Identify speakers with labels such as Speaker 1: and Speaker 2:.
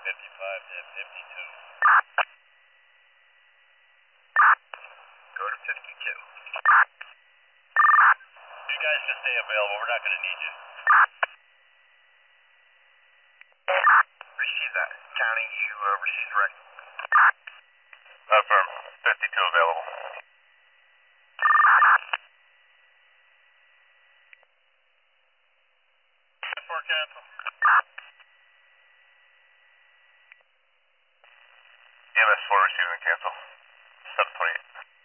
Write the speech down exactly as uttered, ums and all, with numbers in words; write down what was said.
Speaker 1: fifty-five to fifty-two. Go to fifty-two. You guys just stay available. We're not going to need you. Receive that. County, you uh, received direct. Affirm. fifty-two available. four cancel. E M S four receiving cancel. seven twenty-eight.